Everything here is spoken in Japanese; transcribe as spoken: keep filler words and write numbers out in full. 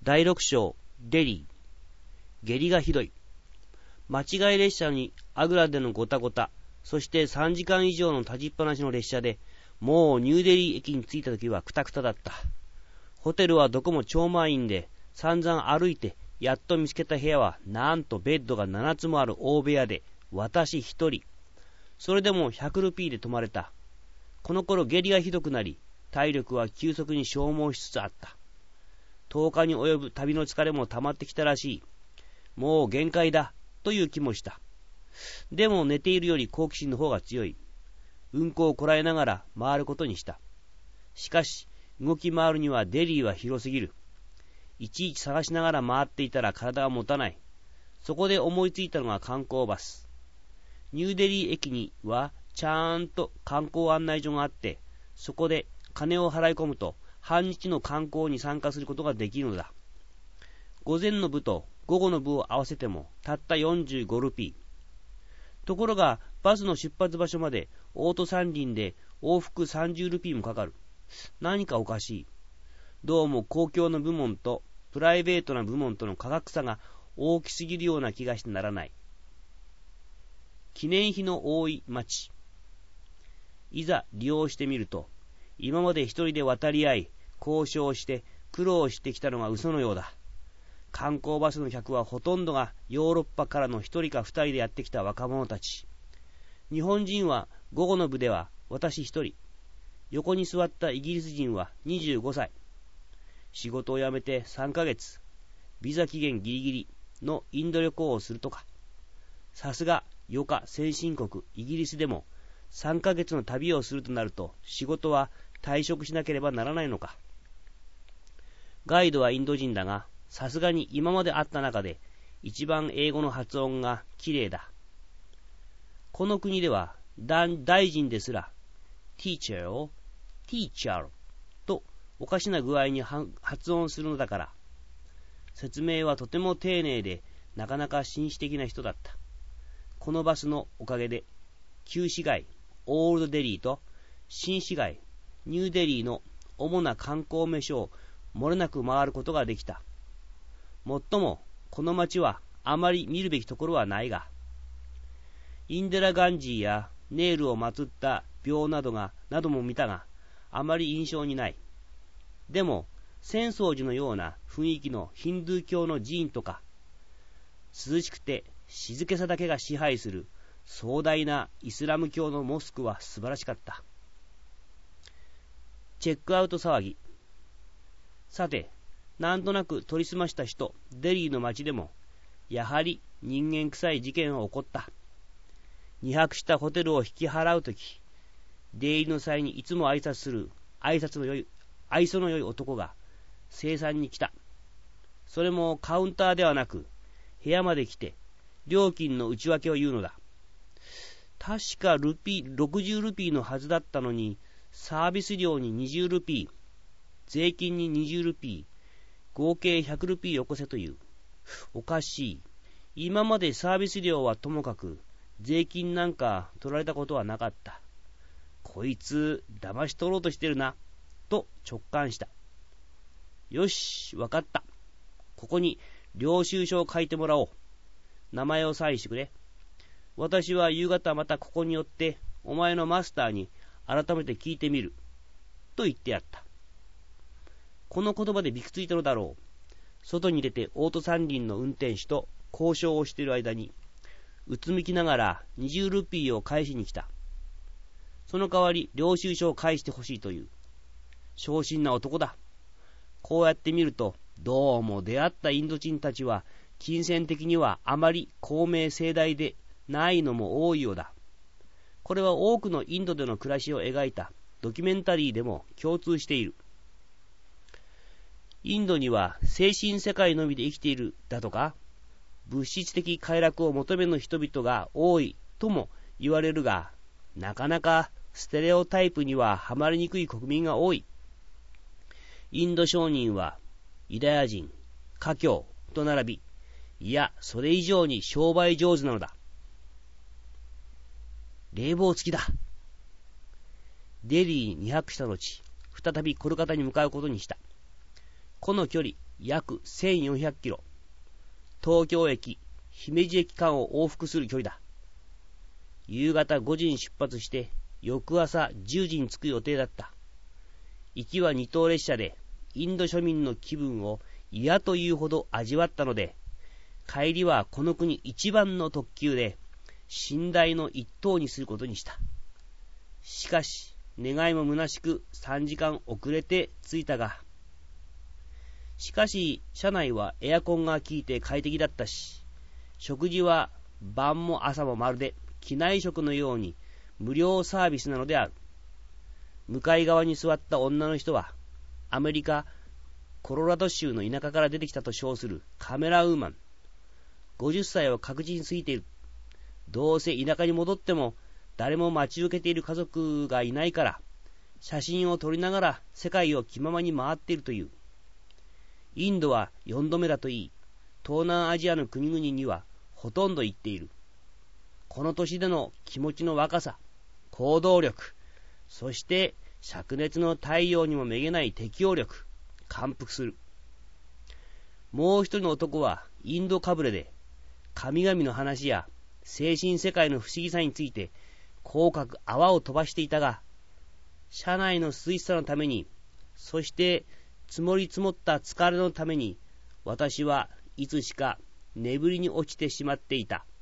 だいろく章、デリー。下痢がひどい。間違い列車にアグラでのごたごた、そしてさんじかん以上の立ちっぱなしの列車で、もうニューデリー駅に着いた時はクタクタだった。ホテルはどこも超満員で、散々歩いて、やっと見つけた部屋は、なんとベッドがななつもある大部屋で、私一人。それでもひゃくルピーで泊まれた。この頃下痢がひどくなり、体力は急速に消耗しつつあった。とおかに及ぶ旅の疲れも溜まってきたらしい。もう限界だ、という気もした。でも寝ているより好奇心の方が強い。うんこをこらえながら回ることにした。しかし、動き回るにはデリーは広すぎる。いちいち探しながら回っていたら体が持たない。そこで思いついたのが観光バス。ニューデリー駅にはちゃんと観光案内所があって、そこで金を払い込むと半日の観光に参加することができるのだ。午前の部と午後の部を合わせてもたったよんじゅうごルピー。ところがバスの出発場所までオート三輪で往復さんじゅうルピーもかかる。何かおかしい。どうも公共の部門とプライベートな部門との価格差が大きすぎるような気がしてならない。記念碑の多い町。いざ利用してみると、今まで一人で渡り合い、交渉して苦労してきたのが嘘のようだ。観光バスの客はほとんどがヨーロッパからの一人か二人でやってきた若者たち。日本人は午後の部では私一人。横に座ったイギリス人はにじゅうごさい。仕事を辞めてさんかげつ、ビザ期限ギリギリのインド旅行をするとか。さすが余暇先進国イギリスでもさんかげつの旅をするとなると仕事は退職しなければならないのか。ガイドはインド人だが、さすがに今まで会った中で一番英語の発音がきれいだ。この国では大臣ですらティーチャーをティーチャーとおかしな具合に発音するのだから。説明はとても丁寧でなかなか紳士的な人だった。このバスのおかげで旧市街オールドデリーと新市街ニューデリーの主な観光名所を漏れなく回ることができた。もっともこの町はあまり見るべきところはないが、インデラガンジーやネールを祀った廟などがなども見たが、あまり印象にない。でも浅草寺のような雰囲気のヒンドゥー教の寺院とか、涼しくて静けさだけが支配する壮大なイスラム教のモスクは素晴らしかった。チェックアウト騒ぎ。さて、なんとなく取り澄ました人、デリーの街でも、やはり人間臭い事件は起こった。二泊したホテルを引き払うとき、出入りの際にいつも挨拶する挨拶の良い、愛想の良い男が生産に来た。それもカウンターではなく、部屋まで来て、料金の内訳を言うのだ。確かルピー、ろくじゅうルピーのはずだったのに、サービス料ににじゅうルピー、税金ににじゅうルピー、合計ひゃくルピーよこせという。おかしい。今までサービス料はともかく、税金なんか取られたことはなかった。こいつ、騙し取ろうとしてるな、と直感した。よし、わかった。ここに領収書を書いてもらおう。名前をサインしてくれ。私は夕方またここに寄って、お前のマスターに改めて聞いてみる。と言ってやった。この言葉でびくついたのだろう。外に出てオート三輪の運転手と交渉をしている間に、うつむきながらにじゅうルピーを返しに来た。その代わり領収書を返してほしいという。小心な男だ。こうやって見ると、どうも出会ったインド人たちは、金銭的にはあまり高名盛大でないのも多いようだ。これは多くのインドでの暮らしを描いたドキュメンタリーでも共通している。インドには精神世界のみで生きているだとか、物質的快楽を求める人々が多いとも言われるが、なかなかステレオタイプにははまりにくい国民が多い。インド商人はユダヤ人、華僑と並び、いや、それ以上に商売上手なのだ。冷房付きだ。デリーににはくした後、再びコルカタに向かうことにした。この距離、 約せんよんひゃくキロ、東京駅、姫路駅間を往復する距離だ。夕方ごじに出発して、翌朝じゅうじに着く予定だった。行きはにとう列車で、インド庶民の気分を嫌というほど味わったので、帰りはこの国一番の特急で、寝台の一等にすることにした。しかし、願いも虚しくさんじかん遅れて着いたが、しかし、車内はエアコンが効いて快適だったし、食事は晩も朝もまるで機内食のように無料サービスなのである。向かい側に座った女の人は、アメリカ・コロラド州の田舎から出てきたと称するカメラウーマン。ごじゅっさいは確実に過ぎている。どうせ田舎に戻っても誰も待ち受けている家族がいないから、写真を撮りながら世界を気ままに回っているという。インドはよんどめだといい、東南アジアの国々にはほとんど行っている。この年での気持ちの若さ、行動力、そして灼熱の太陽にもめげない適応力、感服する。もう一人の男はインドかぶれで、神々の話や精神世界の不思議さについて口角泡を飛ばしていたが、車内の涼しさのために、そして積もり積もった疲れのために、私はいつしか眠りに落ちてしまっていた。